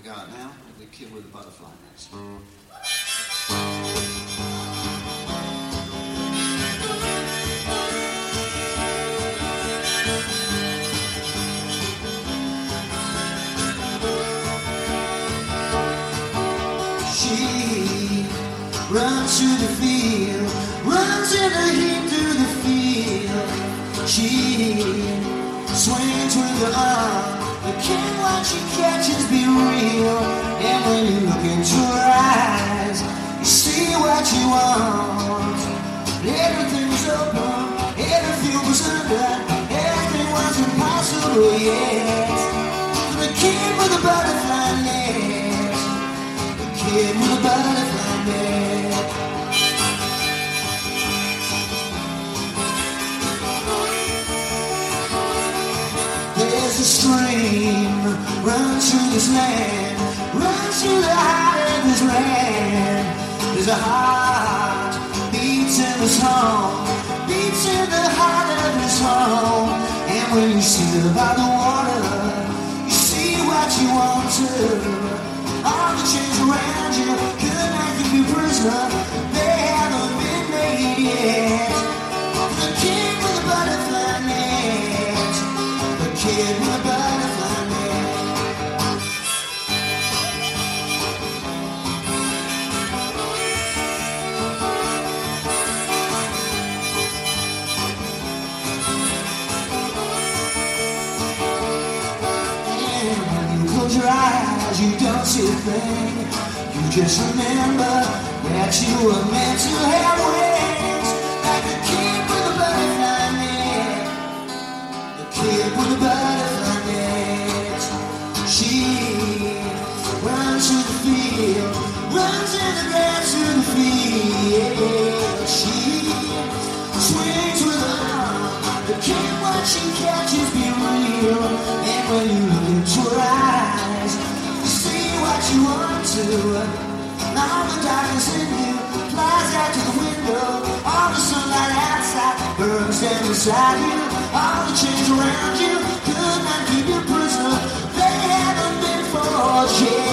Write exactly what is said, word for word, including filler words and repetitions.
got now? The Kid with the Butterfly next. She runs to the field, runs in the heat through the field. She swings with the arm, the king what she catches be real. And when you look into her eyes, you see what you want. Everything was open, everything was under, everything was impossible yet. The kid with the butterfly net, the kid with the butterfly net. There's a stream runs through this land, runs through the heart of this land. There's a heart beats in this home, beats in the heart of this home. And when you see her by the water, you see what you want to. All the chains around you could not keep you prisoner. They haven't been made yet. The king with the butterfly net, the kid with the butterfly net. And when you close your eyes, you don't see a thing. You just remember that you were meant to have wings, like the kid with the butterfly net, the kid with the butterfly net. She runs to the field, runs in the grass to the field. She swings with her arm, the kid what she catches be real. And when you look into her eyes, you see what you want to. Now the darkness in you flies out to the window. All the sunlight outside burns down inside you. All the chains around you could not keep you prisoner. They haven't been forged yet.